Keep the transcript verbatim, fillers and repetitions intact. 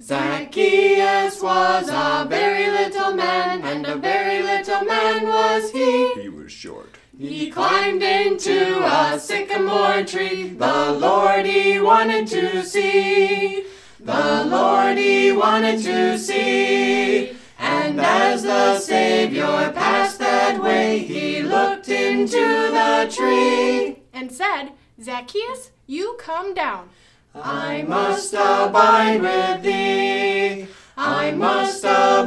Zacchaeus was a very little man, and a very little man was he. He was short. He climbed into a sycamore tree. The Lord he wanted to see. The Lord he wanted to see. And as the Savior passed that way, he looked into the tree and said, Zacchaeus, you come down. I must abide with thee. I must abide